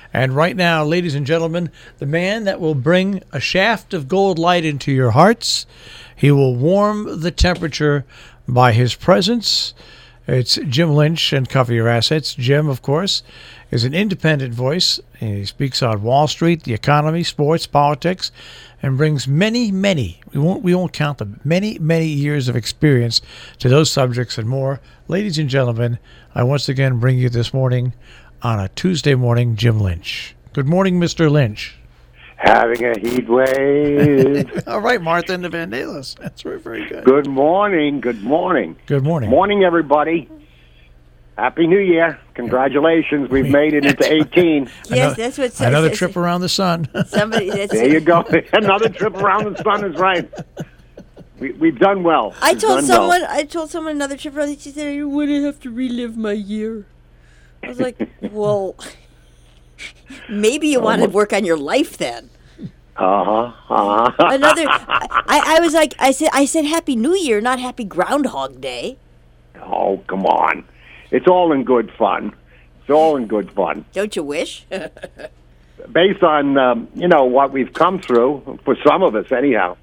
And right now, ladies and gentlemen, the man that will bring a shaft of gold light into your hearts, he will warm the temperature by his presence. It's Jim Lynch and Cover Your Assets. Jim, of course, is an independent voice. He speaks on Wall Street, the economy, sports, politics, and brings many, we won't count them, many years of experience to those subjects and more. Ladies and gentlemen, I once again bring you this morning on a Tuesday morning, Jim Lynch. Good morning, Mr. Lynch. Having a heat wave. All right, Martha and the Vandellas. That's very good. Good morning. Good morning. Good morning. Morning, everybody. Happy New Year. Congratulations. We've made it into 18. Yes, that's what another trip around the sun. There you go. Another trip around the sun is right. We've done well. I told someone another trip around. She said, "I wouldn't have to relive my year." I was like, "Well, maybe you want to work on your life then." Another. I was like, I said, "Happy New Year, not Happy Groundhog Day." Oh, come on. It's all in good fun. It's all in good fun. Don't you wish? Based on, what we've come through, for some of us anyhow.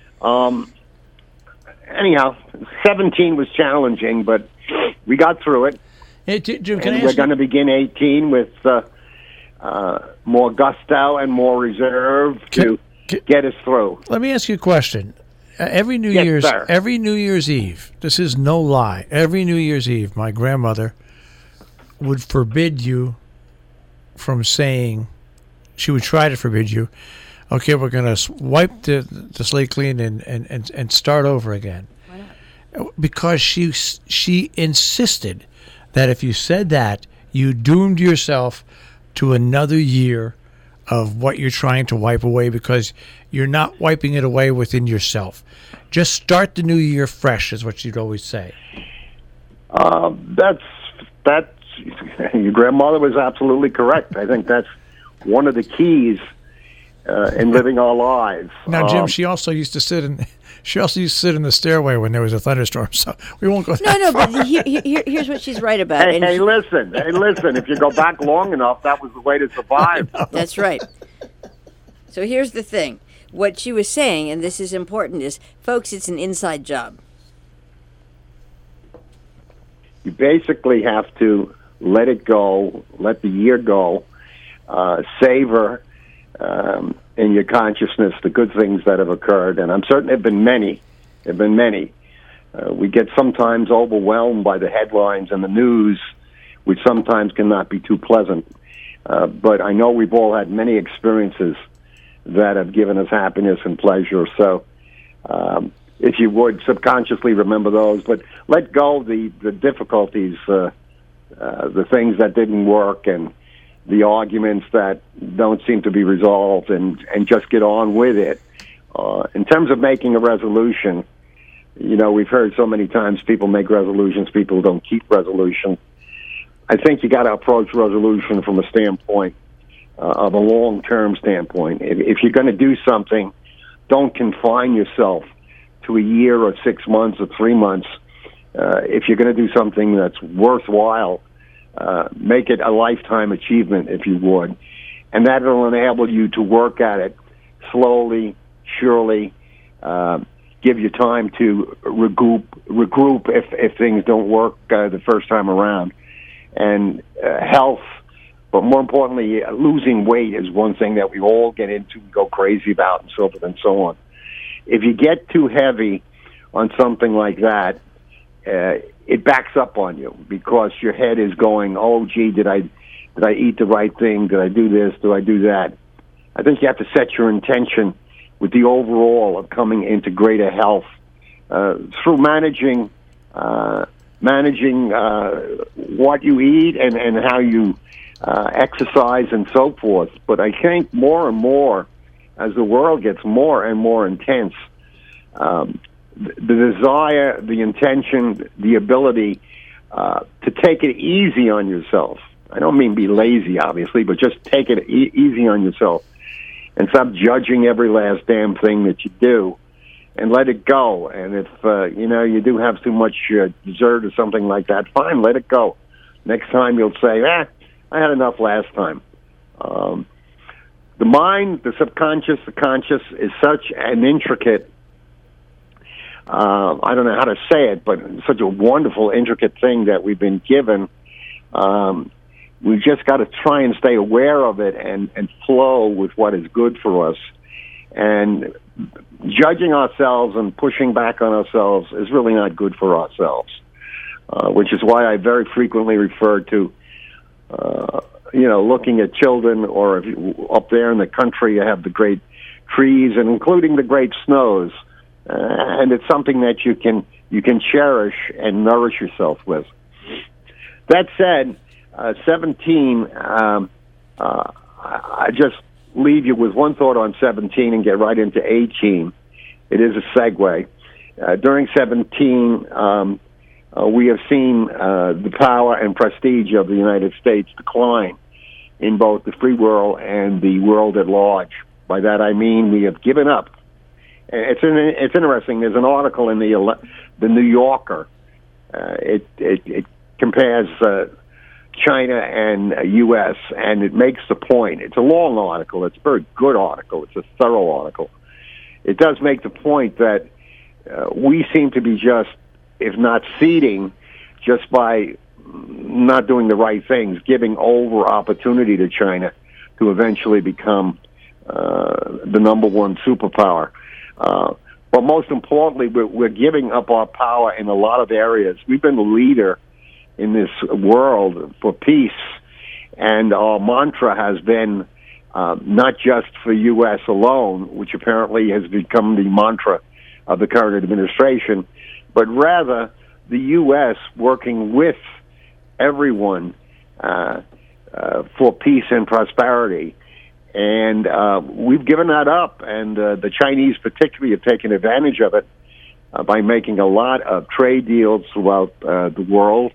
17 was challenging, but we got through it. Hey, Jim, we're going to begin 18 with more gusto and more reserve to get us through. Let me ask you a question. Every New Year's Eve, this is no lie, every New Year's Eve, my grandmother would forbid you from saying, she would try to forbid you, okay, we're going to wipe the slate clean and start over again. Why not? Because she insisted that if you said that, you doomed yourself to another year of what you're trying to wipe away, because you're not wiping it away within yourself. Just start the new year fresh is what she'd always say. That's your grandmother was absolutely correct. I think that's one of the keys in living our lives. Now, Jim, she also used to sit in the stairway when there was a thunderstorm, so we won't go that No, far. but here's what she's right about. Hey, listen. If you go back long enough, that was the way to survive. That's right. So here's the thing. What she was saying, and this is important, is, folks, it's an inside job. You basically have to let it go, let the year go, savor in your consciousness the good things that have occurred, and I'm certain there have been many. We get sometimes overwhelmed by the headlines and the news, which sometimes cannot be too pleasant. But I know we've all had many experiences that have given us happiness and pleasure. So if you would subconsciously remember those, but let go of the difficulties, the things that didn't work, and the arguments that don't seem to be resolved, and just get on with it. In terms of making a resolution, we've heard so many times people make resolutions, people don't keep resolutions. I think you got to approach resolution from a standpoint of a long-term standpoint. If you're going to do something, don't confine yourself to a year or 6 months or 3 months. If you're going to do something that's worthwhile, make it a lifetime achievement, if you would. And that will enable you to work at it slowly, surely, give you time to regroup if things don't work the first time around. And health, but more importantly, losing weight is one thing that we all get into and go crazy about, and so forth and so on. If you get too heavy on something like that, it backs up on you, because your head is going, oh, gee, did I eat the right thing? Did I do this? Did I do that? I think you have to set your intention with the overall of coming into greater health through managing what you eat and how you exercise and so forth. But I think more and more, as the world gets more and more intense, the desire, the intention, the ability to take it easy on yourself. I don't mean be lazy, obviously, but just take it easy on yourself and stop judging every last damn thing that you do, and let it go. And if you do have too much dessert or something like that, fine, let it go. Next time you'll say, I had enough last time. The mind, the subconscious, the conscious is such an intricate, I don't know how to say it, but such a wonderful, intricate thing that we've been given. We've just got to try and stay aware of it and flow with what is good for us. And judging ourselves and pushing back on ourselves is really not good for ourselves, which is why I very frequently refer to, looking at children, or if you, up there in the country, you have the great trees, and including the great snows, and it's something that you can cherish and nourish yourself with. That said, 17, I just leave you with one thought on 17 and get right into 18. It is a segue. During 17, we have seen the power and prestige of the United States decline in both the free world and the world at large. By that I mean we have given up. It's interesting. There's an article in the New Yorker. It compares China and U.S., and it makes the point. It's a long article. It's a very good article. It's a thorough article. It does make the point that we seem to be just, if not ceding, just by not doing the right things, giving over opportunity to China to eventually become the number one superpower. But most importantly, we're giving up our power in a lot of areas. We've been the leader in this world for peace, and our mantra has been not just for U.S. alone, which apparently has become the mantra of the current administration, but rather the U.S. working with everyone for peace and prosperity. And we've given that up, and the Chinese particularly have taken advantage of it by making a lot of trade deals throughout the world.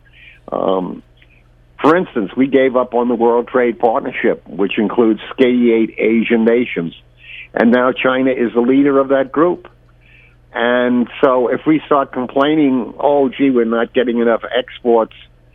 For instance, we gave up on the World Trade Partnership, which includes 88 Asian nations, and now China is the leader of that group. And so if we start complaining, oh, gee, we're not getting enough exports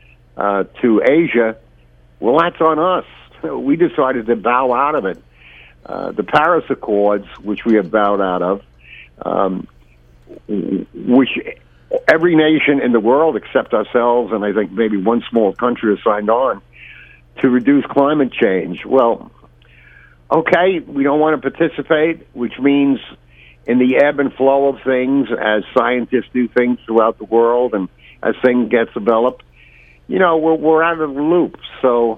to Asia, well, that's on us. We decided to bow out of it. The Paris Accords, which we have bowed out of, which every nation in the world except ourselves, and I think maybe one small country has signed on, to reduce climate change. Well, okay, we don't want to participate, which means in the ebb and flow of things, as scientists do things throughout the world and as things get developed, we're out of the loop. So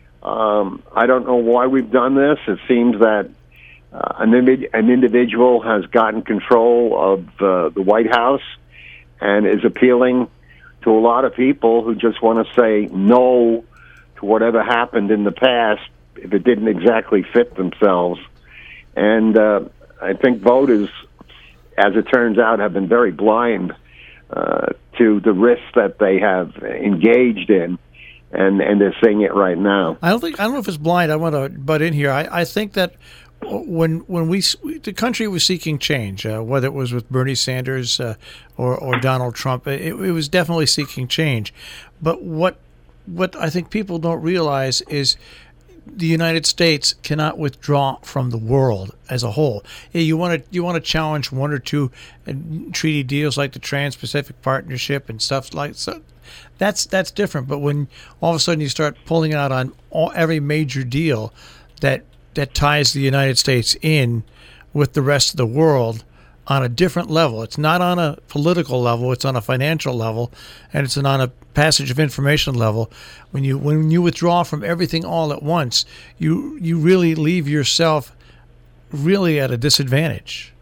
I don't know why we've done this. It seems that an individual has gotten control of the White House and is appealing to a lot of people who just want to say no to whatever happened in the past if it didn't exactly fit themselves. And I think voters, as it turns out, have been very blind to the risks that they have engaged in. And they're seeing it right now. I don't know if it's blind. I want to butt in here. I think that when the country was seeking change, whether it was with Bernie Sanders or Donald Trump, it was definitely seeking change. But what I think people don't realize is the United States cannot withdraw from the world as a whole. You want to challenge one or two treaty deals like the Trans-Pacific Partnership and stuff like so. That's different. But when all of a sudden you start pulling out on every major deal that ties the United States in with the rest of the world on a different level, it's not on a political level, it's on a financial level, and it's on a passage of information level. When you withdraw from everything all at once, you really leave yourself really at a disadvantage.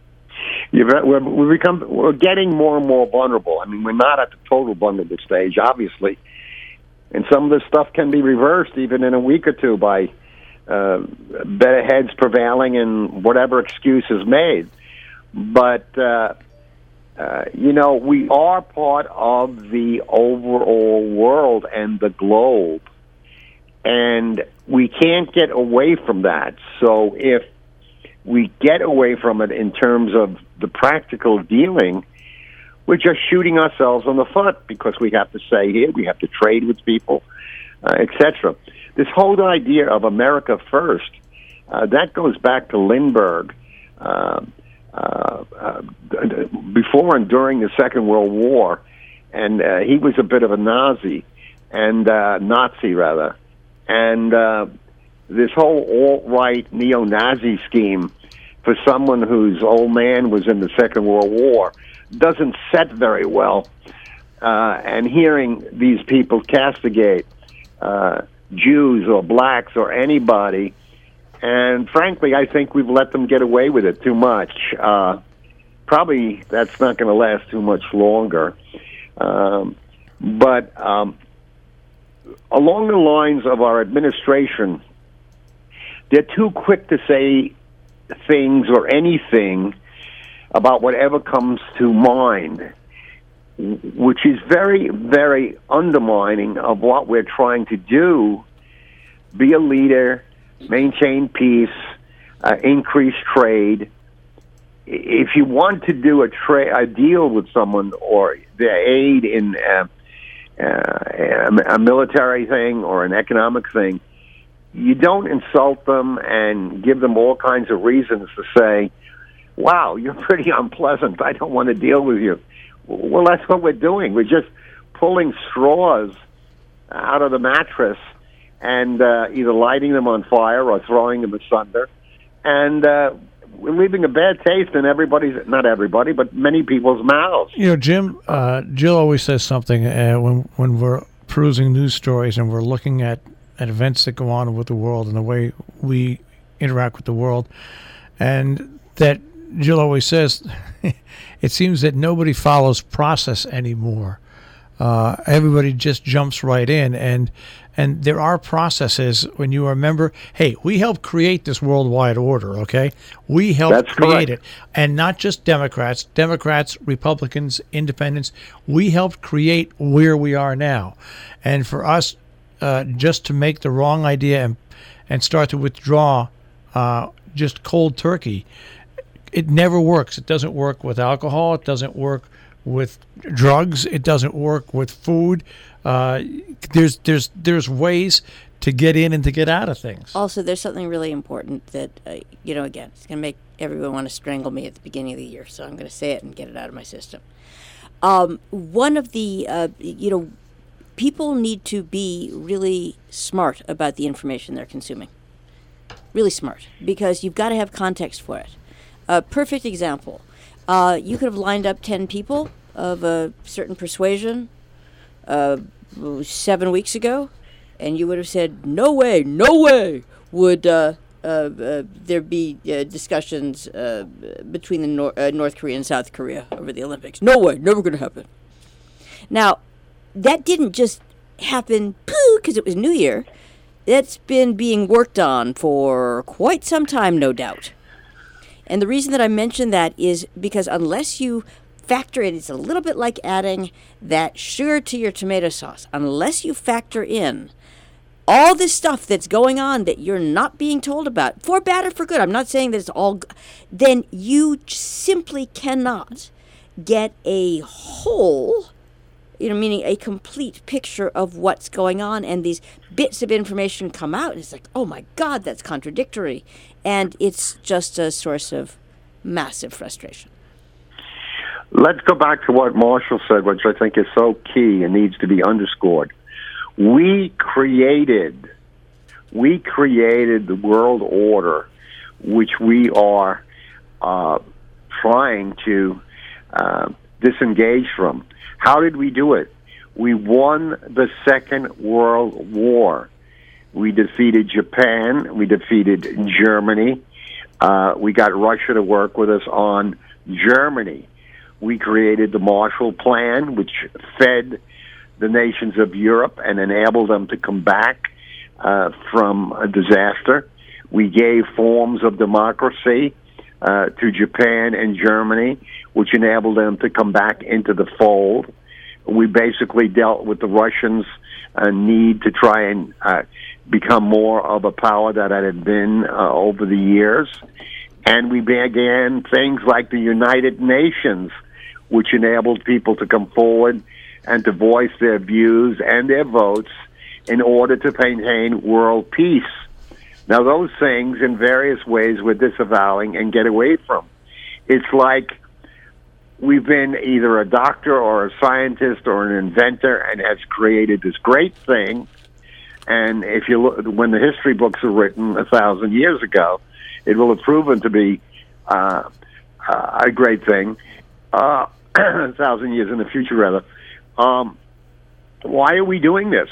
We're getting more and more vulnerable. I mean, we're not at the total vulnerable stage, obviously, and some of this stuff can be reversed even in a week or two by better heads prevailing and whatever excuse is made. But we are part of the overall world and the globe, and we can't get away from that. So if we get away from it in terms of the practical dealing, we're just shooting ourselves on the foot, because we have to say here, we have to trade with people. etc. This whole idea of America first, that goes back to Lindbergh. Before and during the Second World War, and he was a bit of a Nazi, and this whole alt-right neo-Nazi scheme for someone whose old man was in the Second World War doesn't set very well. And hearing these people castigate Jews or blacks or anybody, and frankly, I think we've let them get away with it too much. Probably that's not going to last too much longer. But along the lines of our administration, they're too quick to say things or anything about whatever comes to mind, which is very, very undermining of what we're trying to do: be a leader, maintain peace, increase trade. If you want to do a deal with someone or their aid in a military thing or an economic thing, you don't insult them and give them all kinds of reasons to say, wow, you're pretty unpleasant, I don't want to deal with you. Well, that's what we're doing. We're just pulling straws out of the mattress and either lighting them on fire or throwing them asunder. And we're leaving a bad taste in not everybody, but many people's mouths. You know, Jim, Jill always says something when we're perusing news stories and we're looking at events that go on with the world and the way we interact with the world. And that Jill always says, it seems that nobody follows process anymore. Everybody just jumps right in, and there are processes when you remember, hey, we helped create this worldwide order, okay? We helped create it. And not just Democrats, Republicans, Independents. We helped create where we are now. And for us just to make the wrong idea and start to withdraw just cold turkey, it never works. It doesn't work with alcohol. It doesn't work with drugs. It doesn't work with food. There's ways to get in and to get out of things. Also, there's something really important that, again, it's going to make everyone want to strangle me at the beginning of the year, so I'm going to say it and get it out of my system. One of the, people need to be really smart about the information they're consuming. Really smart, because you've got to have context for it. A perfect example. You could have lined up 10 people of a certain persuasion 7 weeks ago, and you would have said, no way would there be discussions between the North Korea and South Korea over the Olympics. No way, never going to happen. Now, that didn't just happen because it was New Year. That's been being worked on for quite some time, no doubt. And the reason that I mention that is because unless you factor in, it's a little bit like adding that sugar to your tomato sauce. Unless you factor in all this stuff that's going on that you're not being told about, for bad or for good, I'm not saying that it's all, then you simply cannot get a whole, meaning a complete picture of what's going on. And these bits of information come out, and it's like, oh my God, that's contradictory. And it's just a source of massive frustration. Let's go back to what Marshall said, which I think is so key and needs to be underscored. We created the world order, which we are trying to disengage from. How did we do it? We won the Second World War. We defeated Japan. We defeated Germany. We got Russia to work with us on Germany. We created the Marshall Plan, which fed the nations of Europe and enabled them to come back from a disaster. We gave forms of democracy to Japan and Germany, which enabled them to come back into the fold. We basically dealt with the Russians' need to try and become more of a power that it had been over the years. And we began things like the United Nations, which enabled people to come forward and to voice their views and their votes in order to maintain world peace. Now, those things, in various ways, we're disavowing and get away from. It's like we've been either a doctor or a scientist or an inventor and has created this great thing. And if you look, when the history books are written 1,000 years ago, it will have proven to be a great thing. 1,000 years in the future, rather. Why are we doing this?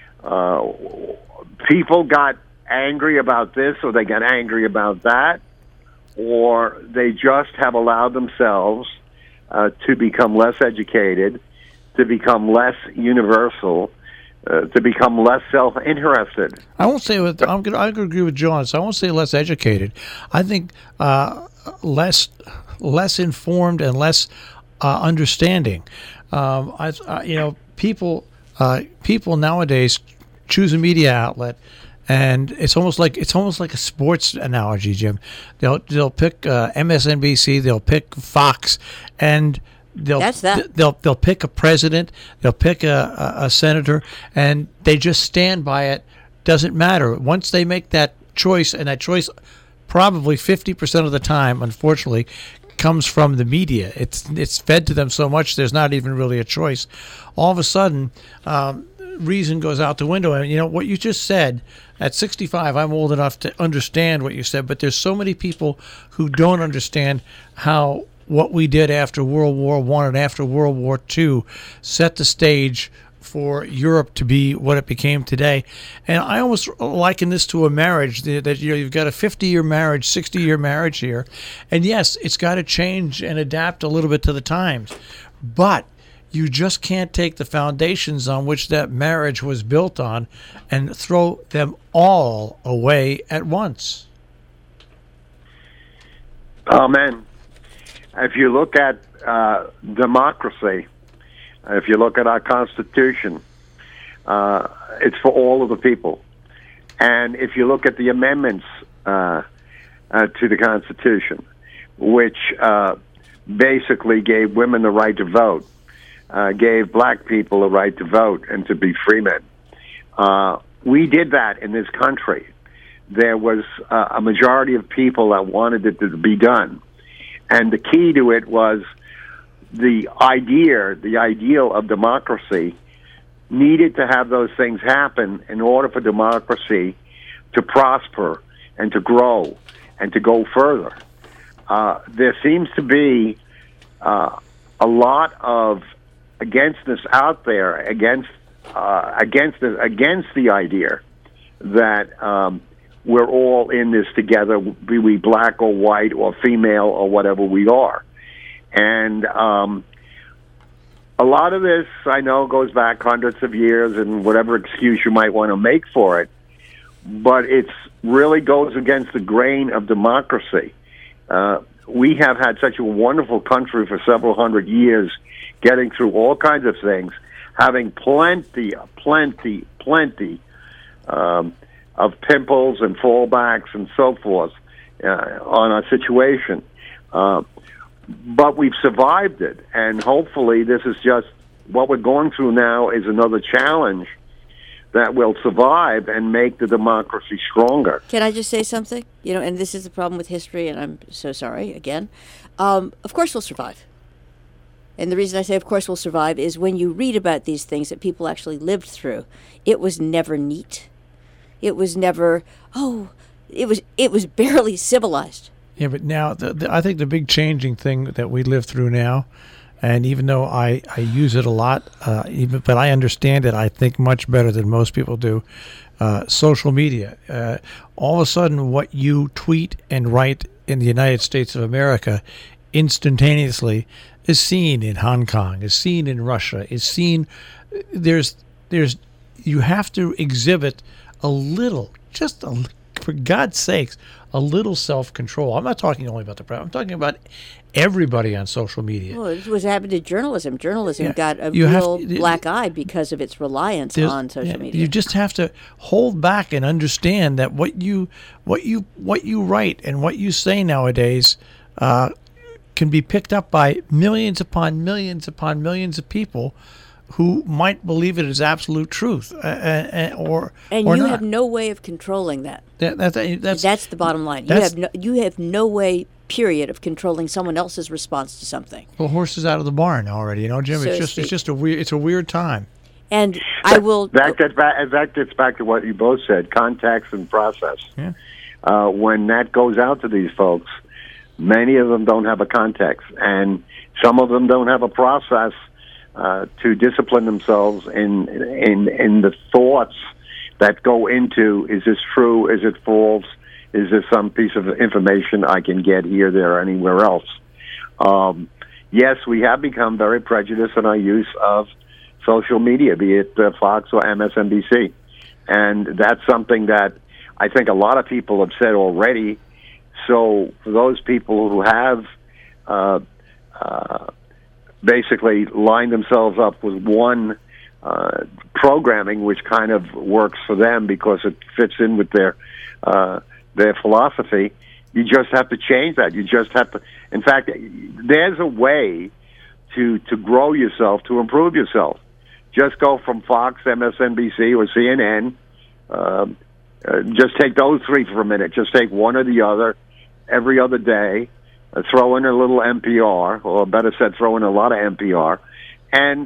People got angry about this, or they got angry about that, or they just have allowed themselves to become less educated, to become less universal, to become less self-interested. I won't say I'm going to agree with John. So I won't say less educated. I think less informed and less understanding. People nowadays choose a media outlet, and it's almost like a sports analogy, Jim. They'll pick MSNBC, they'll pick Fox, and they'll pick a president, they'll pick a senator, and they just stand by it. Doesn't matter. Once they make that choice, and that choice probably 50% of the time, unfortunately, comes from the media. It's fed to them so much there's not even really a choice. All of a sudden, reason goes out the window. And what you just said, at 65, I'm old enough to understand what you said, but there's so many people who don't understand how what we did after World War I and after World War II set the stage for Europe to be what it became today. And I almost liken this to a marriage, that you've got a 50-year marriage, 60-year marriage here. And yes, it's got to change and adapt a little bit to the times. But you just can't take the foundations on which that marriage was built on and throw them all away at once. Amen. If you look at democracy, if you look at our Constitution, it's for all of the people. And if you look at the amendments to the Constitution, which basically gave women the right to vote, gave black people the right to vote and to be free men, we did that in this country. There was a majority of people that wanted it to be done. And the key to it was the ideal of democracy needed to have those things happen in order for democracy to prosper and to grow and to go further. There seems to be a lot of againstness out there against the idea that we're all in this together, be we black or white or female or whatever we are. And a lot of this, I know, goes back hundreds of years, and whatever excuse you might want to make for it, but it really goes against the grain of democracy. We have had such a wonderful country for several hundred years, getting through all kinds of things, having plenty of pimples and fallbacks and so forth on our situation. But we've survived it, and hopefully this is just what we're going through now is another challenge that will survive and make the democracy stronger. Can I just say something? And this is the problem with history, and I'm so sorry again. Of course we'll survive. And the reason I say of course we'll survive is when you read about these things that people actually lived through, it was never neat. It was never, it was barely civilized. Yeah, but now I think the big changing thing that we live through now, and even though I use it a lot, but I understand it, I think, much better than most people do, social media. All of a sudden, what you tweet and write in the United States of America instantaneously is seen in Hong Kong, is seen in Russia, is seen. You have to exhibit a little, for God's sakes, a little self-control. I'm not talking only about the press. I'm talking about everybody on social media. Well, it was happened to journalism. Journalism got a real black eye because of its reliance on social media. You just have to hold back and understand that what you write and what you say nowadays can be picked up by millions upon millions upon millions of people who might believe it is absolute truth, or And or you not. have no way of controlling that. That's The bottom line. that's- You have no way, period, of controlling someone else's response to something. the horse is out of the barn already. You know, Jim. So to It's speak. just a weird time. And I will. That gets back to what you both said: context and process. Yeah. When that goes out to these folks, many of them don't have a context, and some of them don't have a process to discipline themselves in the thoughts that go into: is this true? Is it false? Is this some piece of information I can get here, there, or anywhere else? Yes, we have become very prejudiced in our use of social media, be it Fox or MSNBC. And that's something that I think a lot of people have said already. So for those people who have basically lined themselves up with one programming, which kind of works for them because it fits in with their philosophy, you just have to change that. You just have to. In fact, there's a way to grow yourself, to improve yourself. Just go from Fox, MSNBC, or CNN. Just take those three for a minute. Just take one or the other every other day. Throw in a little NPR, or better said, throw in a lot of NPR. And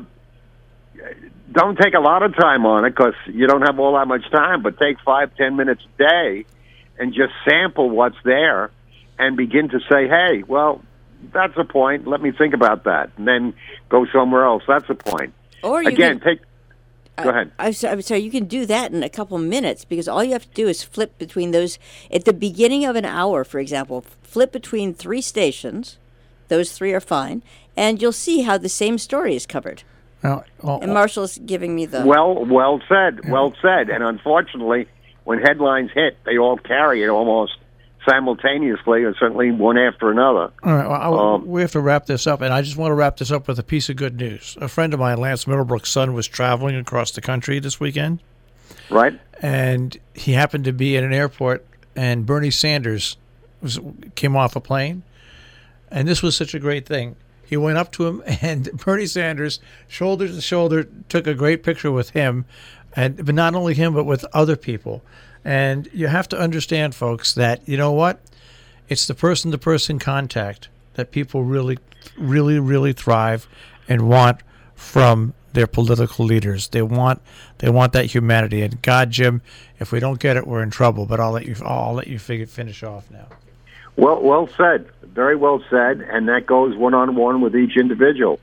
don't take a lot of time on it because you don't have all that much time, but take 5-10 minutes a day and just sample what's there and begin to say, hey, well, that's a point. Let me think about that. And then go somewhere else. That's a point. Or you Again, can, go ahead. I'm sorry, you can do that in a couple minutes because all you have to do is flip between those. At the beginning of an hour, for example, flip between 3 stations. Those 3 are fine. And you'll see how the same story is covered. Well, And Marshall's giving me the... Well said. Well said. And unfortunately, when headlines hit, they all carry it almost simultaneously, or certainly one after another. all right, well, we have to wrap this up, and I just want to wrap this up with a piece of good news. A friend of mine, Lance Middlebrook's son, was traveling across the country this weekend, Right? and he happened to be at an airport, and Bernie Sanders came off a plane, and this was such a great thing. He went up to him, and Bernie Sanders, shoulder to shoulder, took a great picture with him, but not only him, but with other people. And you have to understand, folks, that, you know what? It's the person-to-person contact that people really, really, really thrive and want from their political leaders. They want that humanity. And God, Jim, if we don't get it, we're in trouble. But I'll let you finish off now. Well said. Very well said. And that goes one-on-one with each individual.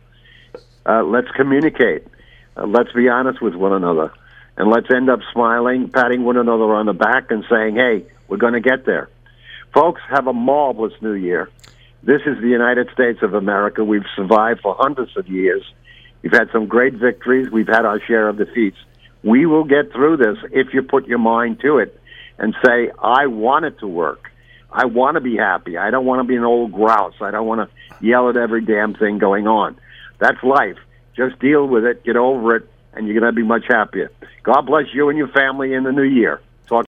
Let's communicate. Let's be honest with one another. And let's end up smiling, patting one another on the back, and saying, hey, we're going to get there. Folks, have a marvelous New Year. This is the United States of America. We've survived for hundreds of years. We've had some great victories. We've had our share of defeats. We will get through this if you put your mind to it and say, I want it to work. I want to be happy. I don't want to be an old grouse. I don't want to yell at every damn thing going on. That's life. Just deal with it, get over it, and you're going to be much happier. God bless you and your family in the new year.